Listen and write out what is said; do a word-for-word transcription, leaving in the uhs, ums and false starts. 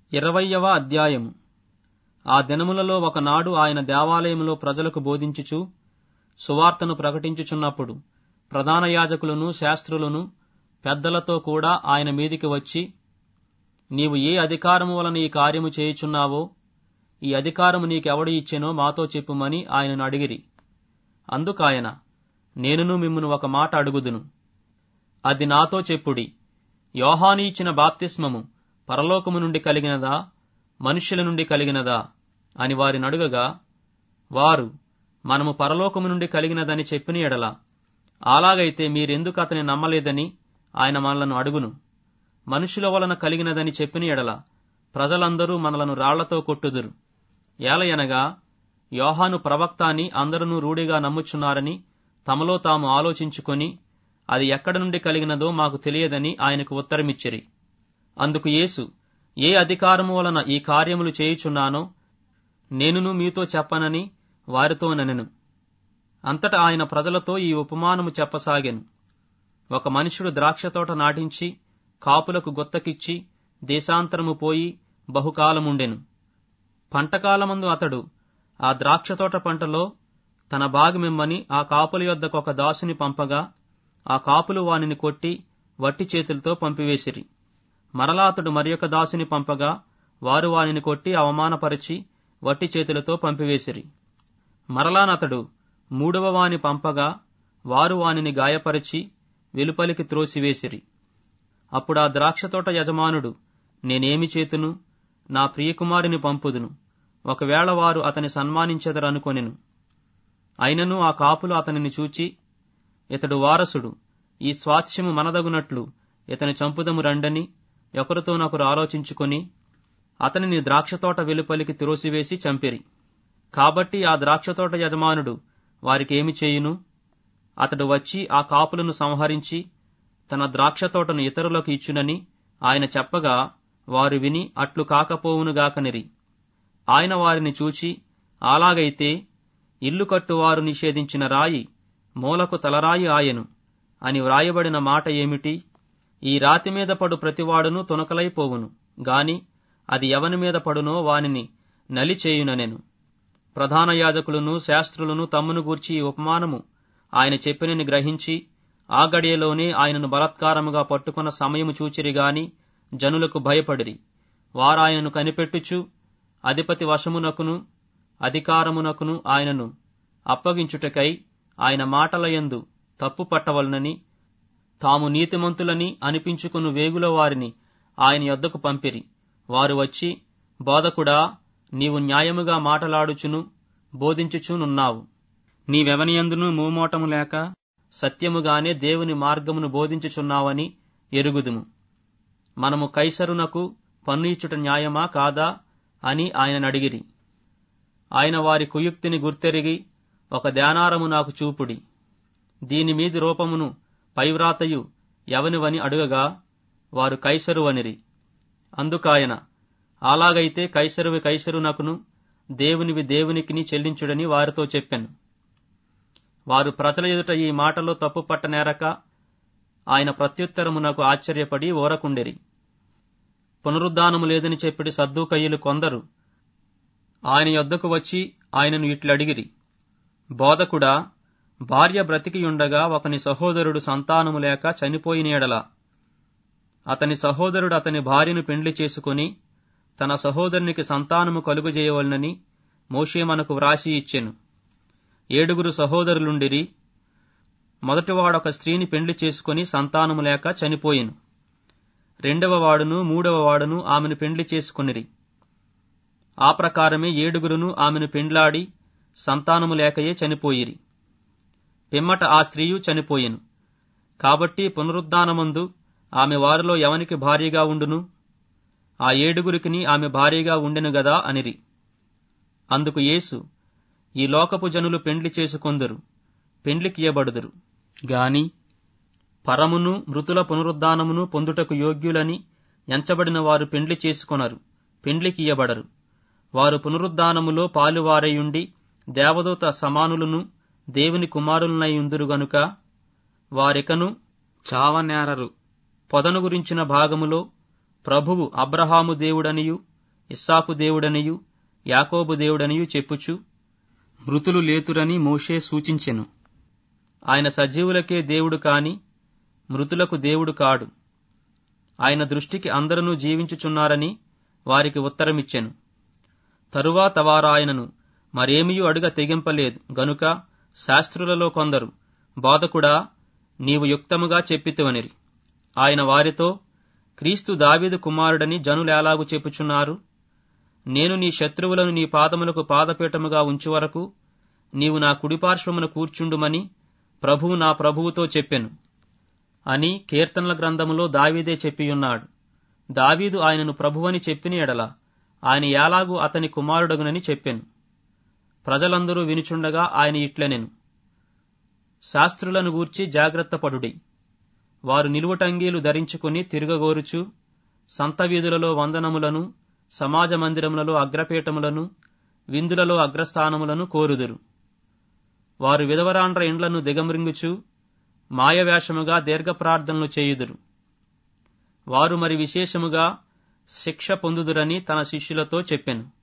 ఇరవయ్యవ అధ్యాయము. ఆ దినములలో ఒకనాడు ఆయన దేవాలయములో ప్రజలకు బోధించుచు సువార్తను ప్రకటించుచున్నప్పుడు ప్రధాన యాజకులను శాస్త్రులను పెద్దలతో కూడా ఆయన మీదికి వచ్చి, నీవు ఏ అధికారము వలన ఈ కార్యము చేయుచున్నావో, ఈ అధికారము నీకెవడు ఇచ్చెనో మాతో చెప్పుమని ఆయనను అడిగిరి. అందుకాయన, నేనును మిమ్మును ఒక మాట అడుగుదును, అది నాతో చెప్పుడి. యోహాను ఇచ్చిన బాప్తిస్మము పరలోకము నుండి కలిగినదా, మనుష్యుల నుండి కలిగినదా అని వారిని అడుగగా, వారు మనము పరలోకము నుండి కలిగినదని చెప్పిన ఎడల, అలాగైతే మీరెందుకు అతని నమ్మలేదని ఆయన మనలను అడుగును. మనుషుల వలన కలిగినదని చెప్పిన ఎడల ప్రజలందరూ మనలను రాళ్లతో కొట్టుదురు. ఏలయనగా యోహాను ప్రవక్త అని అందరూ రూఢిగా నమ్ముచున్నారని తమలో తాము ఆలోచించుకొని, అది ఎక్కడ నుండి కలిగినదో మాకు తెలియదని ఆయనకు ఉత్తరమిచ్చిరి. అందుకు యేసు, ఏ అధికారము వలన ఈ కార్యములు చేయుచున్నానో నేనును మీతో చెప్పనని వారితో ననెను. అంతటా ఆయన ప్రజలతో ఈ ఉపమానము చెప్పసాగెను. ఒక మనుష్యుడు ద్రాక్షతోట నాటించి కాపులకు గుత్తకిచ్చి దేశాంతరము పోయి బహుకాలముండెను. పంటకాలమందు అతడు ఆ ద్రాక్షతోట పంటలో తన భాగమిమ్మని ఆ కాపుల యొద్దకు ఒక దాసుని పంపగా, ఆ కాపులు వానిని కొట్టి వట్టి చేతులతో పంపివేసిరి. మరలా అతడు మరియొక దాసుని పంపగా, వారు వానిని కొట్టి అవమానపరిచి వట్టి చేతులతో పంపివేసిరి. మరలానతడు మూడవ వాని పంపగా, వారు వానిని గాయపరిచి వెలుపలికి త్రోసివేసిరి. అప్పుడు ఆ ద్రాక్షతోట యజమానుడు, నేనేమి చేతును, నా ప్రియకుమారుని పంపుదును, ఒకవేళ వారు అతని సన్మానించెదరనుకొనెను. అయినను ఆ కాపులు అతనిని చూచి, ఇతడు వారసుడు, ఈ స్వాస్థ్యము మనదగునట్లు ఇతని చంపుదము రండని ఒకరితోనొకరు ఆలోచించుకొని అతనిని ద్రాక్షతోట వెలుపలికి త్రోసివేసి చంపిరి. కాబట్టి ఆ ద్రాక్షతోట యజమానుడు వారికేమి చేయును? అతడు వచ్చి ఆ కాపులను సంహరించి తన ద్రాక్షతోటను ఇతరులకు ఇచ్చునని ఆయన చెప్పగా, వారు విని అట్లు కాకపోవునుగాకనిరి. ఆయన వారిని చూచి, అలాగైతే ఇల్లు కట్టువారు నిషేధించిన రాయి మూలకు తలరాయి ఆయెను అని వ్రాయబడిన మాట ఏమిటి? ఈ రాతి మీద పడు ప్రతివాడును తునకలైపోవును గాని అది ఎవని మీద పడునో వానిని నలిచేయుననెను. ప్రధాన యాజకులను శాస్త్రులను తమ్మును గూర్చి ఈ ఉపమానము ఆయన చెప్పినని గ్రహించి ఆ గడియలోనే ఆయనను బలాత్కారముగా పట్టుకున్న సమయము చూచిరిగాని జనులకు భయపడిరి. వారాయనను కనిపెట్టుచు అధిపతి వశమునకును అధికారమునకును ఆయనను అప్పగించుటకై ఆయన మాటలయందు తప్పు పట్టవలనని తాము నీతిమంతులని అనిపించుకుని వేగుల వారిని ఆయన యొద్దకు పంపిరి. వారు వచ్చి, బోధకుడా, నీవు న్యాయముగా మాటలాడుచును బోధించుచునున్నావు. నీవెవనియందును మూమోటము లేక సత్యముగానే దేవుని మార్గమును బోధించుచున్నావని ఎరుగుదుము. మనము కైసరునకు పన్ను ఇచ్చుట న్యాయమా కాదా అని ఆయననడిగిరి. ఆయన వారి కుయుక్తిని గుర్తెరిగి, ఒక దేనారము నాకు చూపుడి, దీనిమీది రూపమును పైవ్రాతయు ఎవనివని అడుగగా, వారు కైసరు అనిరి. అందుకాయన, అలాగైతే కైసరువి కైసరునకును దేవునివి దేవునికిని చెల్లించుడని వారితో చెప్పెను. వారు ప్రజల ఎదుట ఈ మాటలో తప్పు పట్టనేరక ఆయన ప్రత్యుత్తరమునకు ఆశ్చర్యపడి ఓరకుండెరి. పునరుద్ధానము లేదని చెప్పిడి సద్దూకయ్యులు కొందరు ఆయన యొద్దకు వచ్చి ఆయనను ఇట్లడిగిరి, బోధకుడా, భార్య బ్రతికియుండగా ఒకని సహోదరుడు సంతానము లేక చనిపోయిన ఎడల అతని సహోదరుడు అతని భార్యను పెండ్లి చేసుకుని తన సహోదరునికి సంతానము కలుగజేయవలనని మోషే మనకు వ్రాసి ఇచ్చెను. ఏడుగురు సహోదరులుండిరి. మొదటివాడొక స్త్రీని పెండ్లి చేసుకుని సంతానము లేక చనిపోయెను. రెండవ వాడును మూడవ వాడును ఆమెను పెండ్లి చేసుకొనిరి. ఆ ప్రకారమే ఏడుగురును ఆమెను పెండ్లాడి సంతానము లేకయే చనిపోయిరి. పిమ్మట ఆ స్త్రీయు చనిపోయెను. కాబట్టి పునరుద్ధానమందు ఆమె వారిలో ఎవనికి భార్యగా ఉండును? ఆ ఏడుగురికిని ఆమె భార్యగా ఉండెను గదా అనిరి. అందుకు యేసు, ఈ లోకపు జనులు పెండ్లి చేసుకొందురు, పెండ్లికియబడుదురు గాని పరమును మృతుల పునరుద్ధానమును పొందుటకు యోగ్యులని ఎంచబడిన వారు పెండ్లి చేసుకొనరు, పెండ్లికియబడరు. వారు పునరుద్ధానములో పాలువారయుండి దేవదూత సమానులను దేవుని కుమారులనై ఉందురు గనుక వారికను చావనేరరు. పొదను గురించిన భాగములో ప్రభువు అబ్రహాము దేవుడనియు ఇస్సాకు దేవుడనియు యాకోబు దేవుడనియు చెప్పుచు మృతులు లేతురని మోషే సూచించెను. ఆయన సజీవులకే దేవుడు కాని మృతులకు దేవుడు కాడు. ఆయన దృష్టికి అందరూ జీవించుచున్నారని వారికి ఉత్తరమిచ్చెను. తరువాత వారాయనను మరేమియూ అడుగ తెగింపలేదు గనుక శాస్త్రులలో కొందరు, బోధకుడా, నీవు యుక్తముగా చెప్పితివనిరి. ఆయన వారితో, క్రీస్తు దావీదు కుమారుడని జనులెలాగు చెప్పుచున్నారు? నేను నీ శత్రువులను నీ పాదములకు పాదపీఠముగా ఉంచు వరకు నీవు నా కుడిపార్శ్వమున కూర్చుండుమని ప్రభువు నా ప్రభువుతో చెప్పెను అని కీర్తనల గ్రంథములో దావీదే చెప్పియున్నాడు. దావీదు ఆయనను ప్రభువని చెప్పిన ఎడల ఆయన ఎలాగూ అతని కుమారుడగునని చెప్పెను. ప్రజలందరూ వినుచుండగా ఆయన ఇట్లనెను, శాస్త్రులను గూర్చి జాగ్రత్తపడుడి. వారు నిలువటంగీలు ధరించుకుని తిరగగోరుచు సంత వీధులలో వందనములను, సమాజ మందిరములలో అగ్రపీఠములను, విందులలో అగ్రస్థానములను కోరుదురు. వారు విధవరాండ్ర ఇండ్లను దిగమ్రింగుచు మాయవేషముగా దీర్ఘ ప్రార్థనలు చేయుదురు. వారు మరి విశేషముగా శిక్ష పొందుదురని తన శిష్యులతో చెప్పెను.